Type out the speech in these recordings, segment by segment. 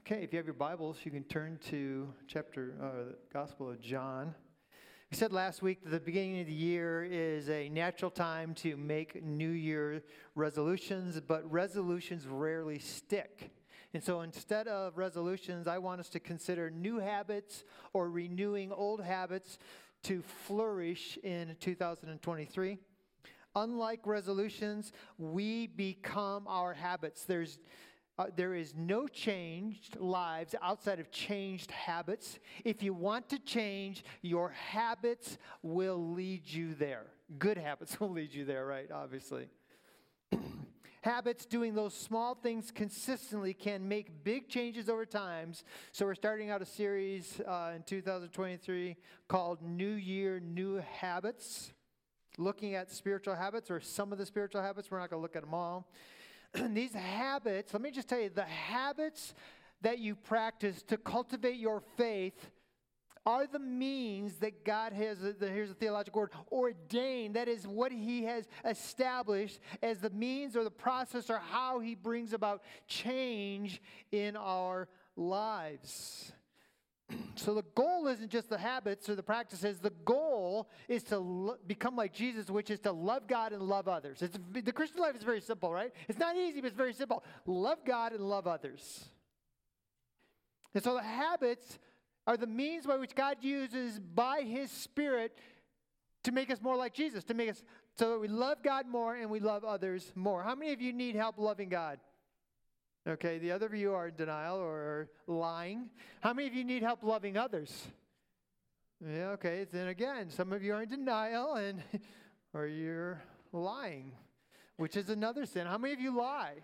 Okay, if you have your Bibles, you can turn to the Gospel of John. We said last week that the beginning of the year is a natural time to make New Year resolutions, but resolutions rarely stick. And so instead of resolutions, I want us to consider new habits or renewing old habits to flourish in 2023. Unlike resolutions, we become our habits. There is no changed lives outside of changed habits. If you want to change, your habits will lead you there. Good habits will lead you there, right? Obviously. Habits, doing those small things consistently, can make big changes over time. So we're starting out a series in 2023 called New Year, New Habits, looking at spiritual habits or some of the spiritual habits. We're not going to look at them all. These habits, let me just tell you, the habits that you practice to cultivate your faith are the means that God has, here's a theological word, ordained. That is what He has established as the means or the process or how He brings about change in our lives. So the goal isn't just the habits or the practices. The goal is to become like Jesus, which is to love God and love others. The Christian life is very simple, right? It's not easy, but it's very simple. Love God and love others. And so the habits are the means by which God uses by His Spirit to make us more like Jesus, to make us so that we love God more and we love others more. How many of you need help loving God? Okay, the other of you are in denial or lying. How many of you need help loving others? Yeah, okay, then again, some of you are in denial or you're lying, which is another sin. How many of you lie?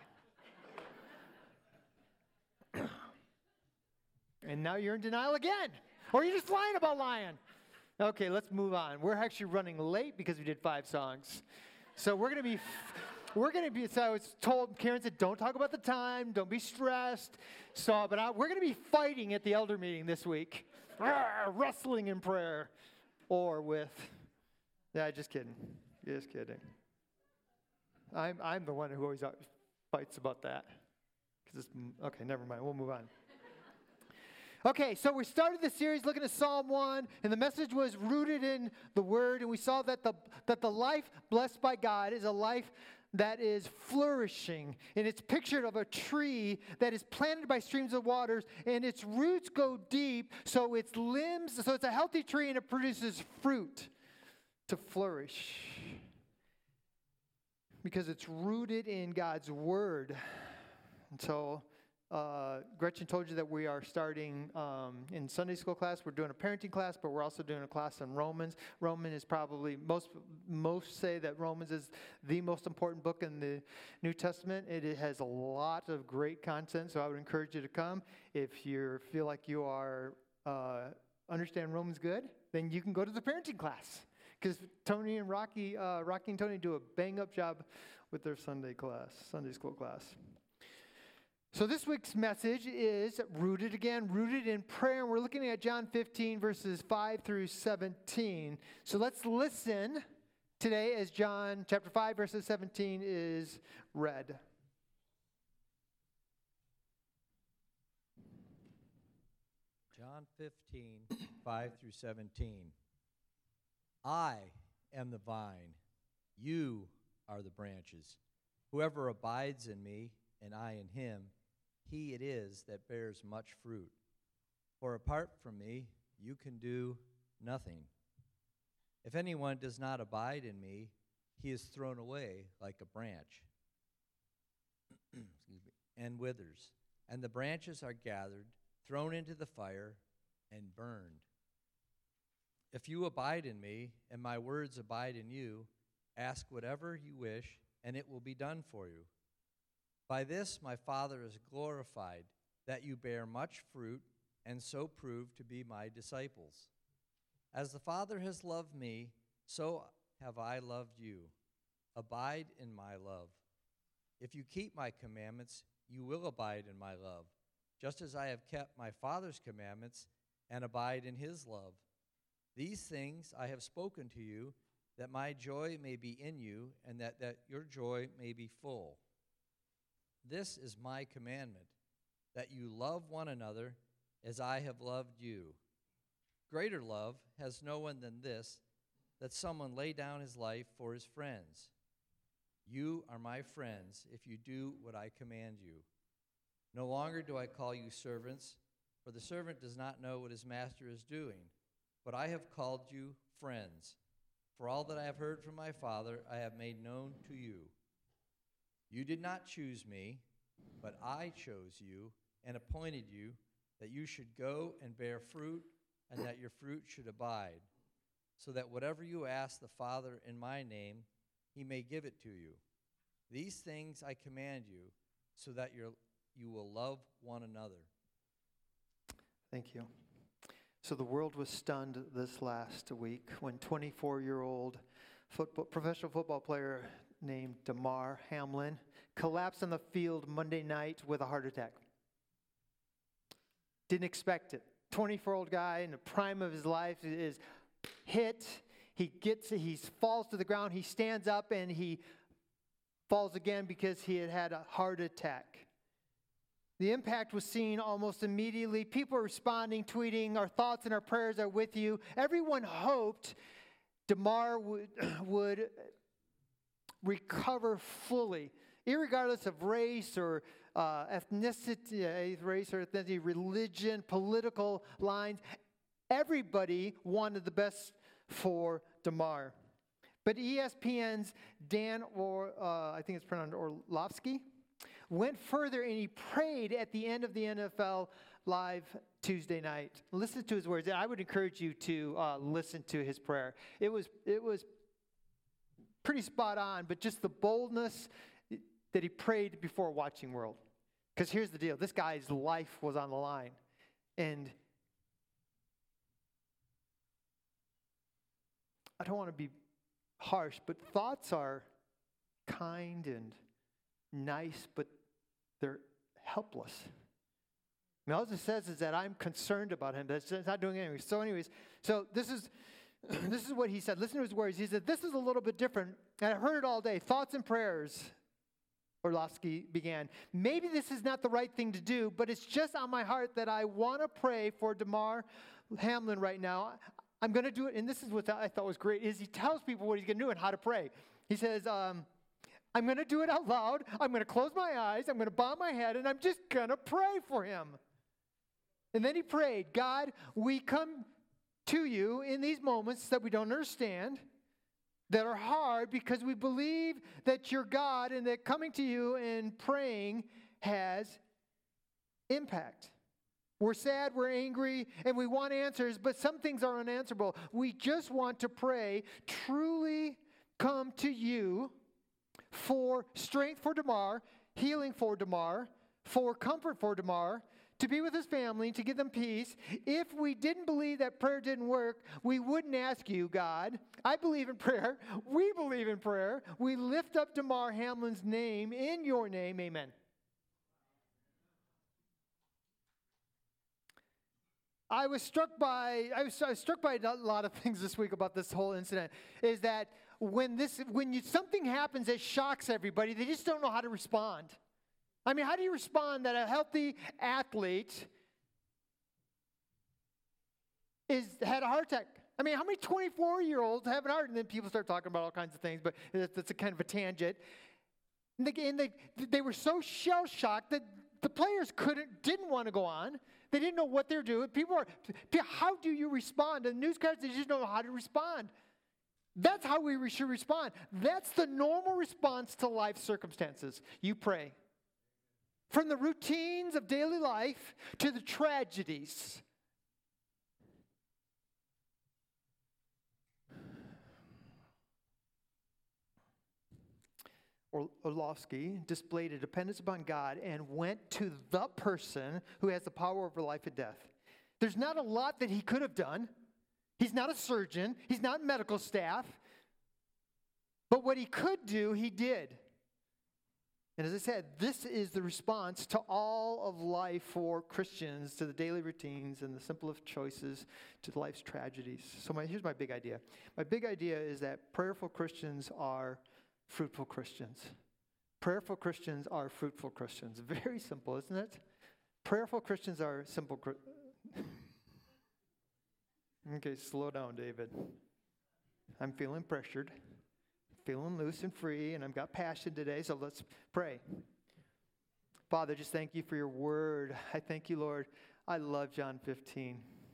And now you're in denial again. Or you're just lying about lying. Okay, let's move on. We're actually running late because we did 5 songs. So we're going to be, so I was told, Karen said, don't talk about the time, don't be stressed. We're going to be fighting at the elder meeting this week. Wrestling in prayer. Or with, just kidding. Just kidding. I'm the one who always fights about that. Okay, never mind, we'll move on. Okay, so we started the series looking at Psalm 1, and the message was rooted in the Word, and we saw that the life blessed by God is a life that is flourishing, and it's pictured of a tree that is planted by streams of waters, and its roots go deep, so it's a healthy tree, and it produces fruit to flourish because it's rooted in God's Word. And so Gretchen told you that we are starting in Sunday school class. We're doing a parenting class, but we're also doing a class on Romans. Romans is probably, most say that Romans is the most important book in the New Testament. It has a lot of great content, so I would encourage you to come. If you feel like you are understand Romans good, then you can go to the parenting class. Because Tony and Rocky and Tony do a bang-up job with their Sunday school class. So this week's message is rooted in prayer. And we're looking at John 15, verses 5 through 17. So let's listen today as John chapter 5, verses 17 is read. John 15, 5 through 17. I am the vine, you are the branches. Whoever abides in me, and I in him, he it is that bears much fruit. For apart from me, you can do nothing. If anyone does not abide in me, he is thrown away like a branch and withers. And the branches are gathered, thrown into the fire, and burned. If you abide in me, and my words abide in you, ask whatever you wish, and it will be done for you. By this my Father is glorified, that you bear much fruit, and so prove to be my disciples. As the Father has loved me, so have I loved you. Abide in my love. If you keep my commandments, you will abide in my love, just as I have kept my Father's commandments and abide in his love. These things I have spoken to you, that my joy may be in you, and that your joy may be full. This is my commandment, that you love one another as I have loved you. Greater love has no one than this, that someone lay down his life for his friends. You are my friends if you do what I command you. No longer do I call you servants, for the servant does not know what his master is doing, but I have called you friends. For all that I have heard from my Father, I have made known to you. You did not choose me, but I chose you and appointed you that you should go and bear fruit, and that your fruit should abide, so that whatever you ask the Father in my name, he may give it to you. These things I command you, so that you will love one another. Thank you. So the world was stunned this last week when 24-year-old professional football player named Damar Hamlin collapsed on the field Monday night with a heart attack. Didn't expect it. 24-year-old guy in the prime of his life is hit. He falls to the ground. He stands up and he falls again because he had a heart attack. The impact was seen almost immediately. People are responding, tweeting, "Our thoughts and our prayers are with you." Everyone hoped Damar would recover fully, irregardless of race or ethnicity, religion, political lines. Everybody wanted the best for Damar. But ESPN's Dan, I think it's pronounced Orlovsky, went further and he prayed at the end of the NFL Live Tuesday night. Listen to his words. I would encourage you to listen to his prayer. It was pretty spot on, but just the boldness that he prayed before watching world. Because here's the deal. This guy's life was on the line. And I don't want to be harsh, but thoughts are kind and nice, but they're helpless. I mean, all it says is that I'm concerned about him. That's not doing anything. So this is what he said. Listen to his words. He said, "This is a little bit different, and I heard it all day. Thoughts and prayers." Orlovsky began. "Maybe this is not the right thing to do, but it's just on my heart that I want to pray for Damar Hamlin right now. I'm going to do it." And this is what I thought was great, is he tells people what he's going to do and how to pray. He says, I'm going to do it out loud. I'm going to close my eyes. I'm going to bow my head, and I'm just going to pray for him. And then he prayed, "God, we come to you in these moments that we don't understand, that are hard, because we believe that you're God and that coming to you and praying has impact. We're sad, we're angry, and we want answers, but some things are unanswerable. We just want to pray, truly come to you for strength for Damar, healing for Damar, for comfort for Damar, to be with his family, to give them peace. If we didn't believe that prayer didn't work, we wouldn't ask you, God. I believe in prayer. We believe in prayer. We lift up Damar Hamlin's name in your name. Amen." I was struck by a lot of things this week about this whole incident, is that when something happens that shocks everybody, they just don't know how to respond. I mean, how do you respond that a healthy athlete had a heart attack? I mean, how many 24-year-olds have an heart? And then people start talking about all kinds of things, but that's a kind of a tangent. And they were so shell-shocked that the players didn't want to go on. They didn't know what they're doing. How do you respond? And the newscasters, they just don't know how to respond. That's how we should respond. That's the normal response to life circumstances. You pray. From the routines of daily life to the tragedies. Orlovsky displayed a dependence upon God and went to the person who has the power over life and death. There's not a lot that he could have done. He's not a surgeon. He's not medical staff. But what he could do, he did. And as I said, this is the response to all of life for Christians, to the daily routines and the simplest choices, to life's tragedies. So here's my big idea. My big idea is that prayerful Christians are fruitful Christians. Prayerful Christians are fruitful Christians. Very simple, isn't it? Prayerful Christians are simple. Okay, slow down, David. I'm feeling pressured, feeling loose and free, and I've got passion today, so let's pray. Father, just thank you for your word. I thank you, Lord. I love John 15.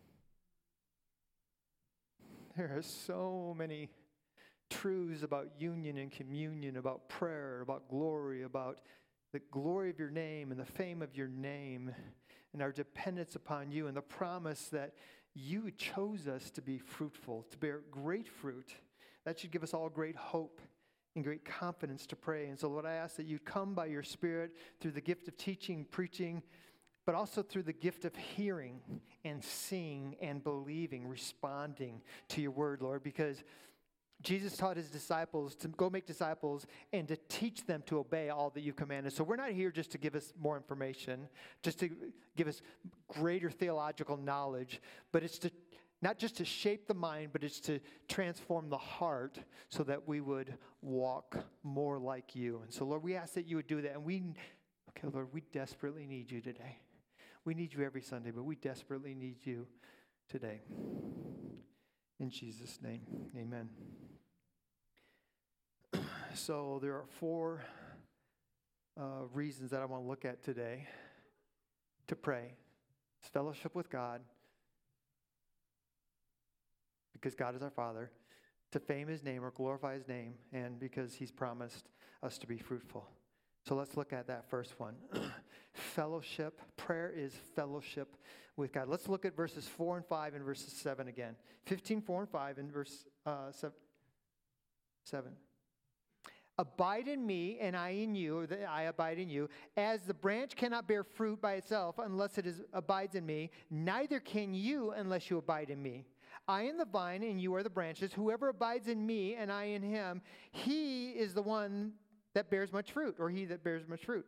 There are so many truths about union and communion, about prayer, about glory, about the glory of your name and the fame of your name, and our dependence upon you, and the promise that you chose us to be fruitful, to bear great fruit. That should give us all great hope and great confidence to pray. And so, Lord, I ask that you'd come by your Spirit through the gift of teaching, preaching, but also through the gift of hearing and seeing and believing, responding to your word, Lord, because Jesus taught his disciples to go make disciples and to teach them to obey all that you've commanded. So we're not here just to give us more information, just to give us greater theological knowledge, but it's to not just to shape the mind, but it's to transform the heart so that we would walk more like you. And so, Lord, we ask that you would do that. And Lord, we desperately need you today. We need you every Sunday, but we desperately need you today. In Jesus' name, amen. So there are 4 reasons that I want to look at today to pray. It's fellowship with God, because God is our Father, to fame his name or glorify his name, and because he's promised us to be fruitful. So let's look at that first one. Fellowship. Prayer is fellowship with God. Let's look at verses 4 and 5 and verses 7 again. 15, 4 and 5 and verse 7. Abide in me, and I in you, or I abide in you. As the branch cannot bear fruit by itself unless it abides in me, neither can you unless you abide in me. I am the vine, and you are the branches. Whoever abides in me, and I in him, he is the one that bears much fruit, or he that bears much fruit.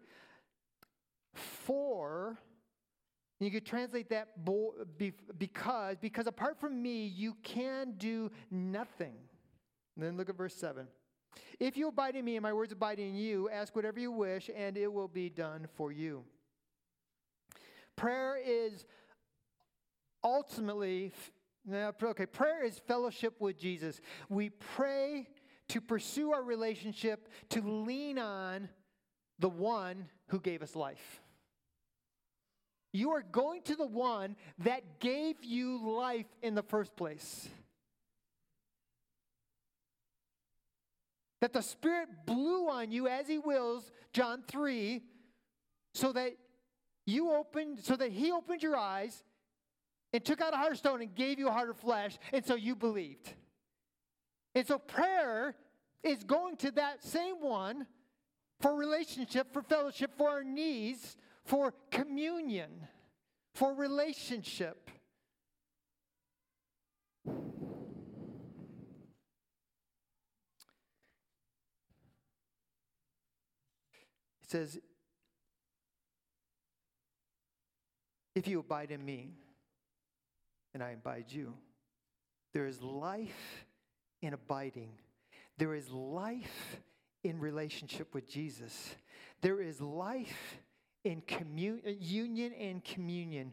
For, you could translate that because apart from me, you can do nothing. And then look at verse 7. If you abide in me and my words abide in you, ask whatever you wish, and it will be done for you. Prayer is prayer is fellowship with Jesus. We pray to pursue our relationship, to lean on the one who gave us life. You are going to the one that gave you life in the first place. That the Spirit blew on you as he wills, John 3, so that he opened your eyes and took out a heart of stone and gave you a heart of flesh, and so you believed. And so prayer is going to that same one for relationship, for fellowship, for our needs, for communion, for relationship. It says, if you abide in me, and I abide you, there is life in abiding. There is life in relationship with Jesus. There is life in union and communion.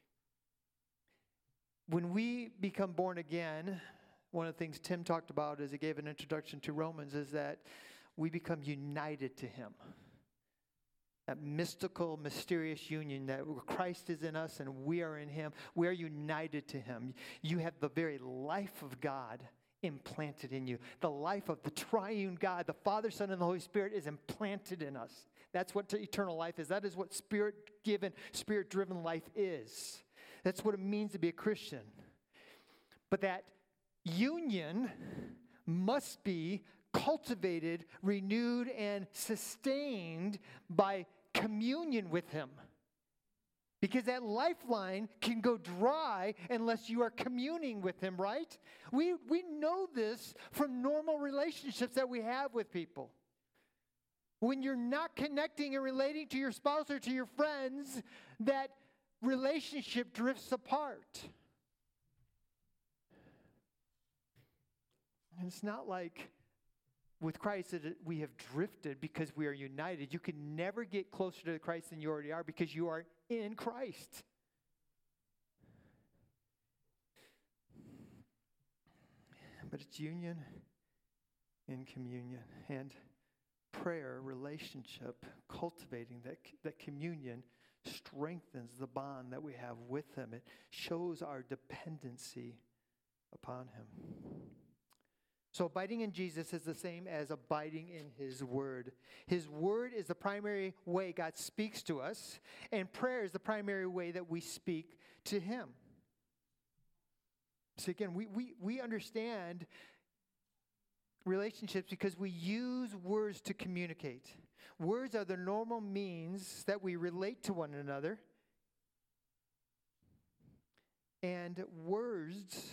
When we become born again, one of the things Tim talked about as he gave an introduction to Romans is that we become united to him. That mystical, mysterious union that Christ is in us and we are in him. We are united to him. You have the very life of God implanted in you. The life of the triune God, the Father, Son, and the Holy Spirit is implanted in us. That's what eternal life is. That is what Spirit-given, Spirit-driven life is. That's what it means to be a Christian. But that union must be cultivated, renewed, and sustained by communion with him. Because that lifeline can go dry unless you are communing with him, right? We know this from normal relationships that we have with people. When you're not connecting and relating to your spouse or to your friends, that relationship drifts apart. And it's not like with Christ that we have drifted because we are united. You can never get closer to Christ than you already are because you are in Christ. But it's union in communion, and prayer, relationship, cultivating that communion strengthens the bond that we have with Him. It shows our dependency upon Him. So abiding in Jesus is the same as abiding in His Word. His Word is the primary way God speaks to us, and prayer is the primary way that we speak to Him. So again, we understand relationships because we use words to communicate. Words are the normal means that we relate to one another. And words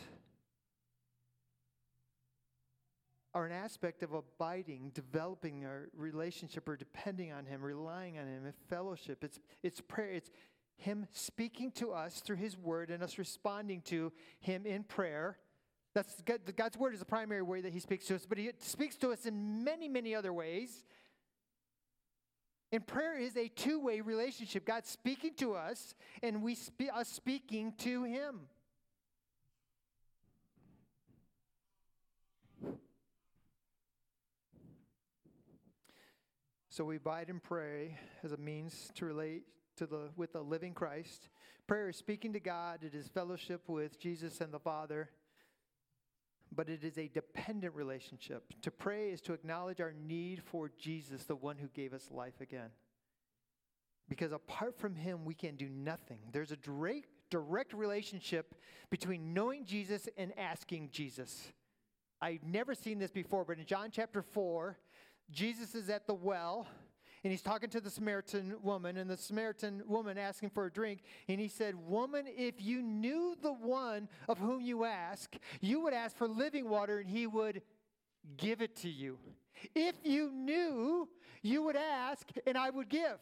are an aspect of abiding, developing our relationship or depending on Him, relying on Him, and fellowship. It's prayer. It's Him speaking to us through His Word and us responding to Him in prayer. That's God's Word is the primary way that He speaks to us, but He speaks to us in many, many other ways. And prayer is a two-way relationship. God speaking to us, and us speaking to Him. So we abide and pray as a means to relate with the living Christ. Prayer is speaking to God. It is fellowship with Jesus and the Father. But it is a dependent relationship. To pray is to acknowledge our need for Jesus, the one who gave us life again. Because apart from Him, we can do nothing. There's a direct relationship between knowing Jesus and asking Jesus. I've never seen this before, but in John chapter 4, Jesus is at the well, and He's talking to the Samaritan woman, and the Samaritan woman asking for a drink, and He said, "Woman, if you knew the one of whom you ask, you would ask for living water, and He would give it to you. If you knew, you would ask, and I would give."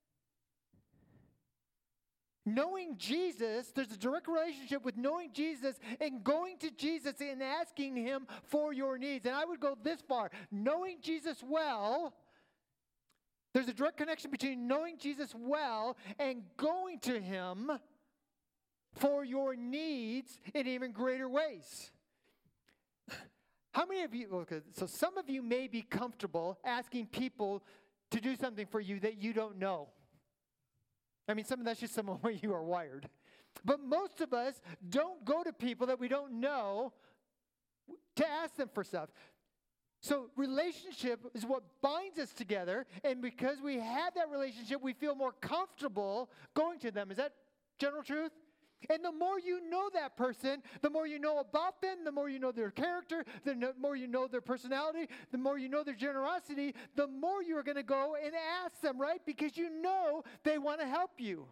Knowing Jesus, there's a direct relationship with knowing Jesus and going to Jesus and asking Him for your needs. And I would go this far. Knowing Jesus well, there's a direct connection between knowing Jesus well and going to Him for your needs in even greater ways. How many of you, okay, so some of you may be comfortable asking people to do something for you that you don't know. I mean, that's just some of the way you are wired. But most of us don't go to people that we don't know to ask them for stuff. So relationship is what binds us together, and because we have that relationship, we feel more comfortable going to them. Is that general truth? And the more you know that person, the more you know about them, the more you know their character, the more you know their personality, the more you know their generosity, the more you're going to go and ask them, right? Because you know they want to help you.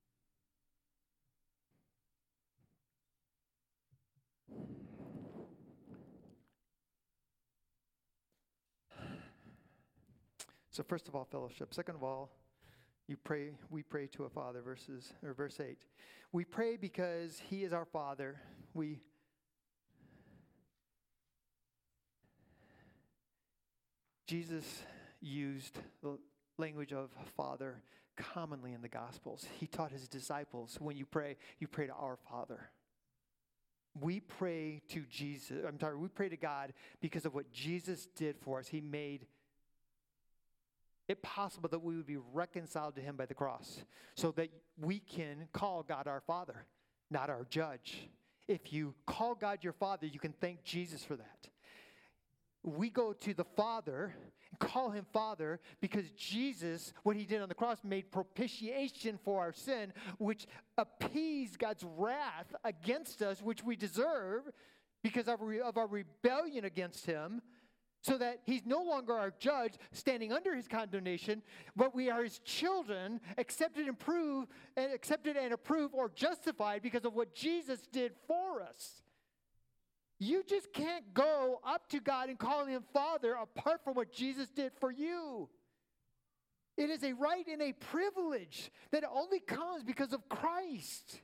So first of all, fellowship. Second of all, we pray to a Father, verse 8. We pray because He is our Father. Jesus used the language of Father commonly in the Gospels. He taught His disciples, when you pray to our Father. We pray to we pray to God because of what Jesus did for us. He made it possible that we would be reconciled to Him by the cross, so that we can call God our Father, not our judge. If you call God your Father, you can thank Jesus for that. We go to the Father and call Him Father because Jesus, what He did on the cross, made propitiation for our sin, which appeased God's wrath against us, which we deserve because of our rebellion against Him. So that He's no longer our judge standing under His condemnation, but we are His children, accepted and approved or justified because of what Jesus did for us. You just can't go up to God and call Him Father apart from what Jesus did for you. It is a right and a privilege that only comes because of Christ.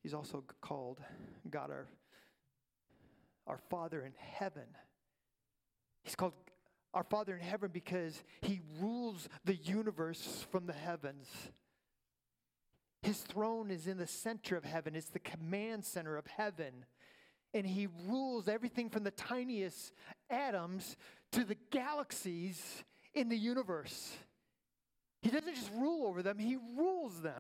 He's also called God our Father in heaven. He's called our Father in heaven because he rules the universe from the heavens. His throne is in the center of heaven. It's the command center of heaven. And he rules everything from the tiniest atoms to the galaxies in the universe. He doesn't just rule over them, he rules them.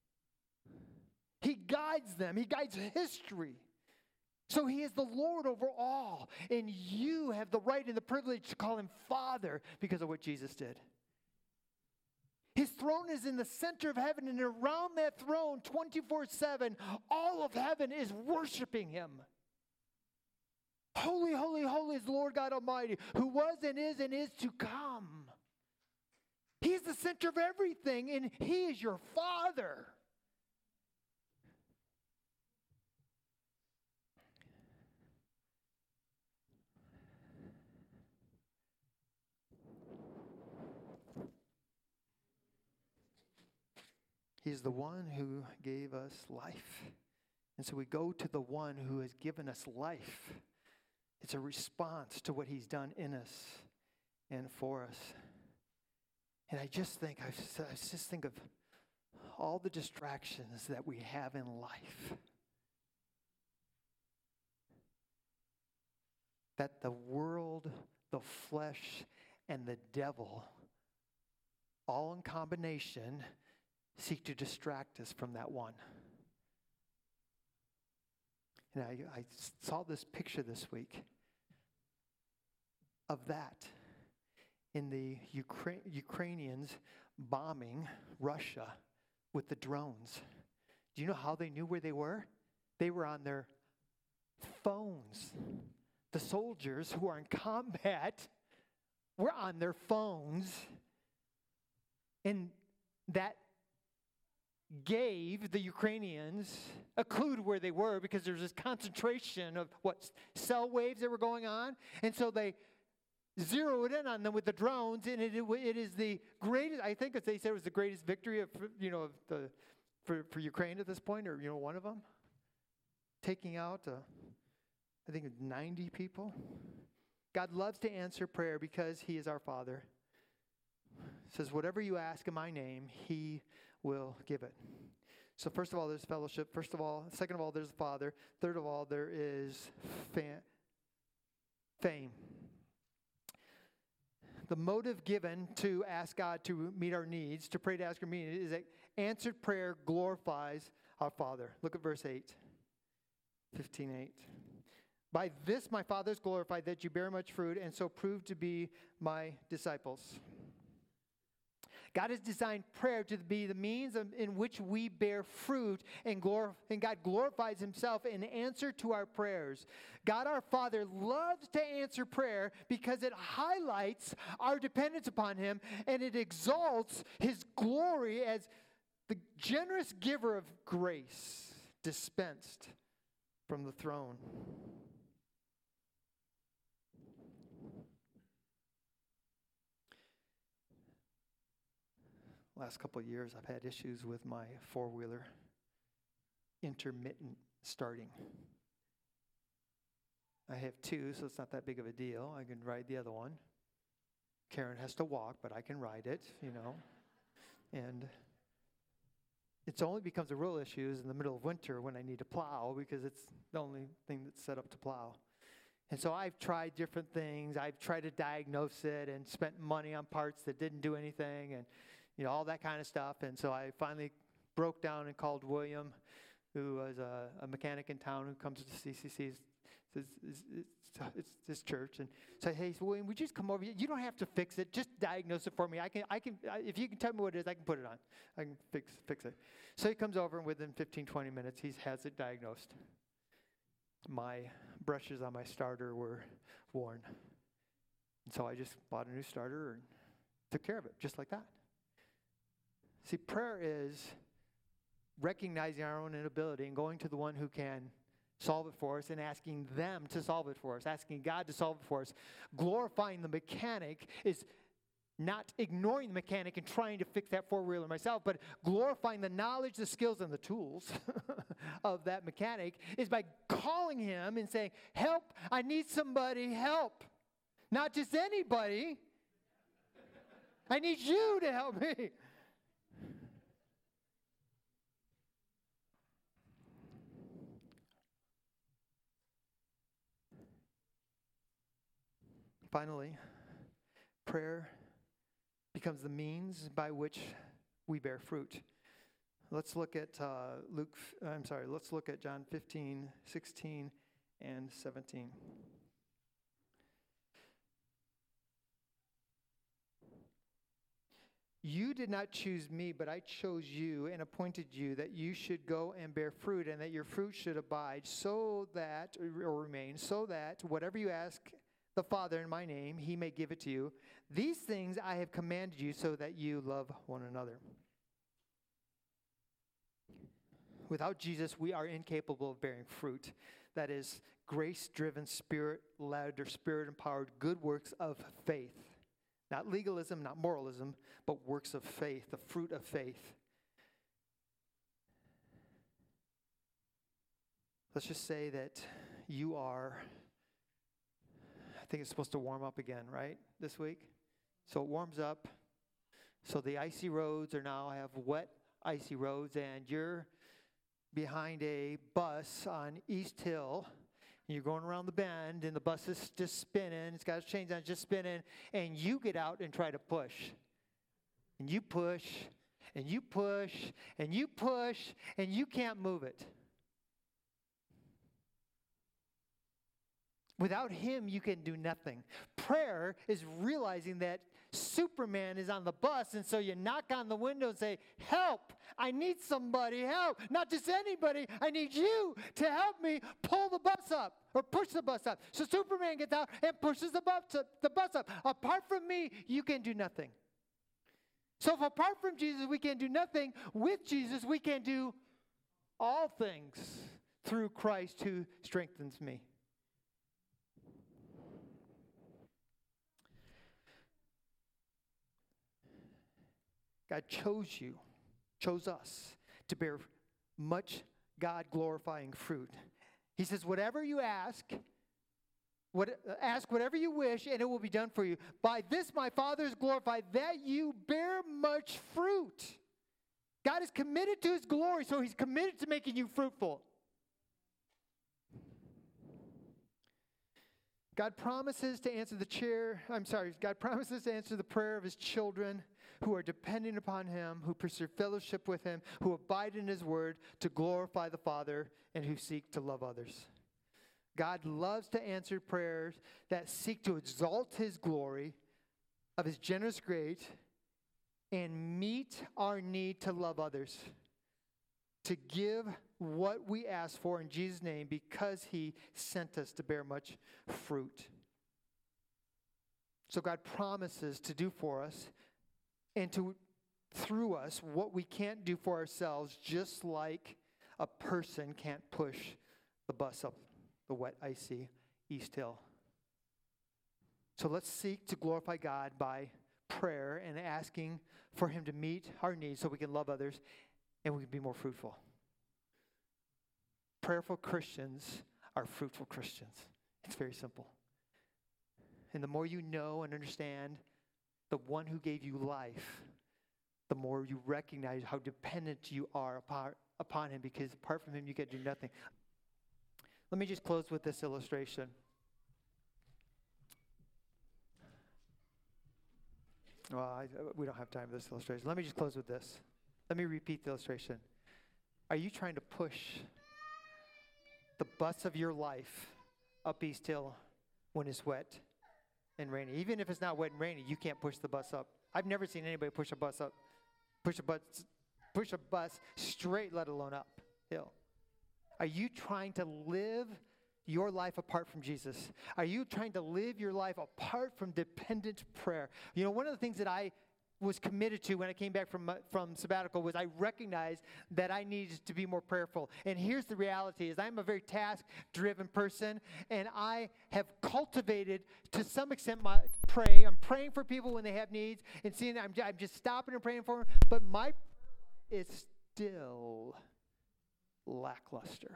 He guides them. He guides history. So he is the Lord over all. And you have the right and the privilege to call him Father because of what Jesus did. His throne is in the center of heaven, and around that throne, 24/7, all of heaven is worshiping him. Holy, holy, holy is the Lord God Almighty, who was and is to come. He is the center of everything, and he is your Father. He's the one who gave us life. And so we go to the one who has given us life. It's a response to what he's done in us and for us. And I just think of all the distractions that we have in life. That the world, the flesh, and the devil, all in combination, seek to distract us from that one. And I saw this picture this week of that in the Ukrainians bombing Russia with the drones. Do you know how they knew where they were? They were on their phones. The soldiers who are in combat were on their phones. And that gave the Ukrainians a clue to where they were, because there's this concentration of cell waves that were going on. And so they zeroed in on them with the drones, and it is the greatest, I think they said it was the greatest victory for Ukraine at this point, or one of them, taking out I think 90 people. God loves to answer prayer because he is our Father. It says, whatever you ask in my name, he will give it. So first of all, there's fellowship. Second of all, there's the Father. Third of all, there is fame. The motive given to ask God to meet our needs, to pray to ask our needs, is that answered prayer glorifies our Father. Look at verse 8, 15:8. By this my Father is glorified, that you bear much fruit, and so prove to be my disciples. God has designed prayer to be the means in which we bear fruit, and God glorifies himself in answer to our prayers. God our Father loves to answer prayer because it highlights our dependence upon him, and it exalts his glory as the generous giver of grace dispensed from the throne. Last couple of years, I've had issues with my four-wheeler intermittent starting. I have two, so it's not that big of a deal. I can ride the other one. Karen has to walk, but I can ride it, And it only becomes a real issue is in the middle of winter when I need to plow, because it's the only thing that's set up to plow. And so I've tried different things. I've tried to diagnose it and spent money on parts that didn't do anything, and all that kind of stuff. And so I finally broke down and called William, who was a mechanic in town who comes to CCC. It's this church, and said, "Hey, William, would you just come over? You don't have to fix it. Just diagnose it for me. I can. If you can tell me what it is, I can put it on. I can fix it." So he comes over, and within 15, 20 minutes, he has it diagnosed. My brushes on my starter were worn, and so I just bought a new starter and took care of it, just like that. See, prayer is recognizing our own inability and going to the one who can solve it for us and asking them to solve it for us, asking God to solve it for us. Glorifying the mechanic is Not ignoring the mechanic and trying to fix that four-wheeler myself, but glorifying the knowledge, the skills, and the tools of that mechanic is by calling him and saying, help, I need somebody, help. Not just anybody. I need you to help me. Finally, prayer becomes the means by which we bear fruit. Let's look at let's look at John 15, 16, and 17. You did not choose me, but I chose you and appointed you that you should go and bear fruit, and that your fruit should abide, so that, or remain, so that whatever you ask the Father in my name, he may give it to you. These things I have commanded you so that you love one another. Without Jesus, we are incapable of bearing fruit. That is, grace-driven, spirit-led, or spirit-empowered good works of faith. Not legalism, not moralism, but works of faith, the fruit of faith. Let's just say that you are, I think it's supposed to warm up again, right, this week? So it warms up. So the icy roads are now have wet, icy roads, and you're behind a bus on East Hill. You're going around the bend, and the bus is just spinning. It's got its chains on, just spinning. And you get out and try to push. And you push, and you push, and you push, and you can't move it. Without him, you can do nothing. Prayer is realizing that Superman is on the bus, and so you knock on the window and say, help, I need somebody, help. Not just anybody, I need you to help me pull the bus up or push the bus up. So Superman gets out and pushes the bus up. Apart from me, you can do nothing. So if apart from Jesus, we can do nothing, with Jesus, we can do all things through Christ who strengthens me. God chose us to bear much God-glorifying fruit. He says, whatever you ask whatever you wish, and it will be done for you. By this my Father is glorified, that you bear much fruit. God is committed to his glory, so he's committed to making you fruitful. God promises to answer the prayer of his children who are dependent upon him, who pursue fellowship with him, who abide in his word to glorify the Father, and who seek to love others. God loves to answer prayers that seek to exalt his glory of his generous grace and meet our need to love others, to give what we ask for in Jesus' name because he sent us to bear much fruit. So God promises to do for us and to through us what we can't do for ourselves, just like a person can't push the bus up the wet, icy East Hill. So let's seek to glorify God by prayer and asking for him to meet our needs so we can love others and we can be more fruitful. Prayerful Christians are fruitful Christians. It's very simple. And the more you know and understand the one who gave you life, the more you recognize how dependent you are upon him, because apart from him, you can do nothing. Let me just close with this illustration. Well, we don't have time for this illustration. Let me just close with this. Let me repeat the illustration. Are you trying to push the bus of your life up East Hill when it's wet and rainy? Even if it's not wet and rainy, you can't push the bus up. I've never seen anybody push a bus straight, let alone uphill. Are you trying to live your life apart from Jesus? Are you trying to live your life apart from dependent prayer? You know, one of the things that I was committed to when I came back from sabbatical was I recognized that I needed to be more prayerful. And here's the reality is I'm a very task-driven person, and I have cultivated to some extent my pray. I'm praying for people when they have needs and seeing I'm just stopping and praying for them, but my is still lackluster.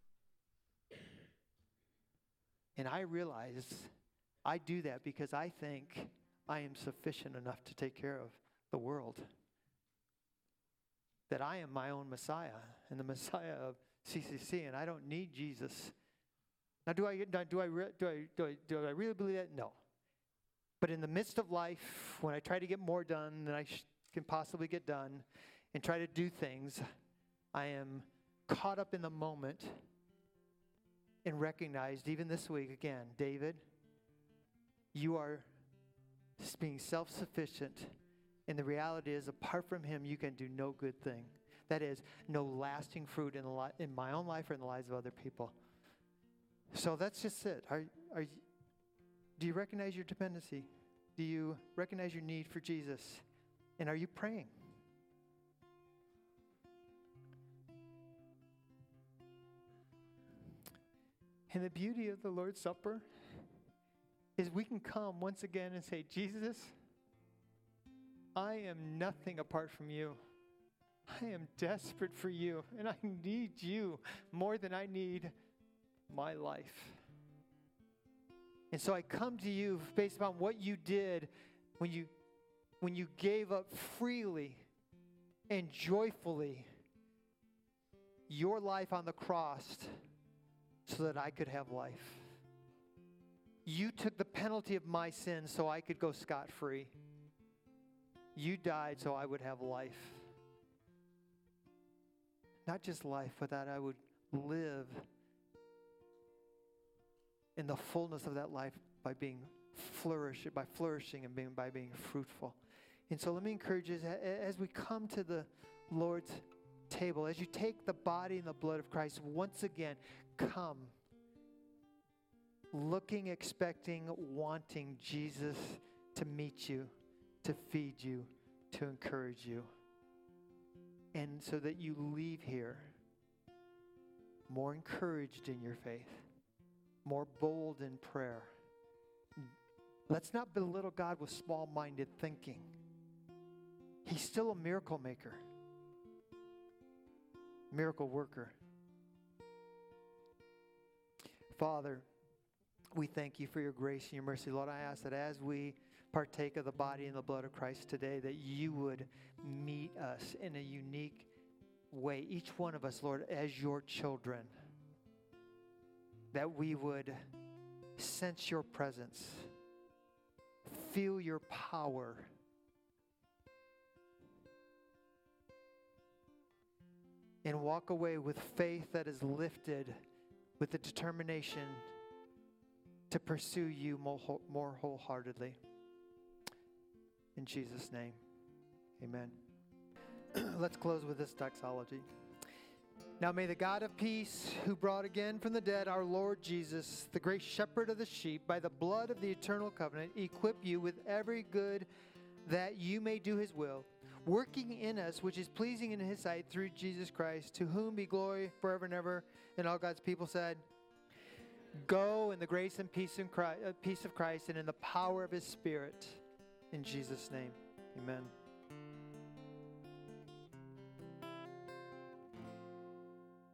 And I realize I do that because I think I am sufficient enough to take care of the world. That I am my own Messiah and the Messiah of CCC, and I don't need Jesus. Now, do I really believe that? No. But in the midst of life, when I try to get more done than I can possibly get done, and try to do things, I am caught up in the moment and recognized, even this week again, David, you are being self-sufficient, and the reality is, apart from him, you can do no good thing. That is, no lasting fruit in my own life or in the lives of other people. So that's just it. Do you recognize your dependency? Do you recognize your need for Jesus? And are you praying? And the beauty of the Lord's Supper is we can come once again and say, Jesus, I am nothing apart from you. I am desperate for you, and I need you more than I need my life. And so I come to you based upon what you did when you gave up freely and joyfully your life on the cross so that I could have life. You took the penalty of my sin so I could go scot-free. You died so I would have life. Not just life, but that I would live in the fullness of that life by flourishing and by being fruitful. And so let me encourage you, as we come to the Lord's table, as you take the body and the blood of Christ, once again, come looking, expecting, wanting Jesus to meet you, to feed you, to encourage you. And so that you leave here more encouraged in your faith, more bold in prayer. Let's not belittle God with small-minded thinking. He's still a miracle maker, miracle worker. Father, we thank you for your grace and your mercy. Lord, I ask that as we partake of the body and the blood of Christ today, that you would meet us in a unique way, each one of us, Lord, as your children, that we would sense your presence, feel your power, and walk away with faith that is lifted with the determination to pursue you more wholeheartedly. In Jesus' name, amen. Let's close with this doxology. Now may the God of peace, who brought again from the dead our Lord Jesus, the great shepherd of the sheep, by the blood of the eternal covenant, equip you with every good that you may do his will, working in us which is pleasing in his sight through Jesus Christ, to whom be glory forever and ever. And all God's people said, go in the grace and peace of Christ and in the power of his Spirit. In Jesus' name, amen.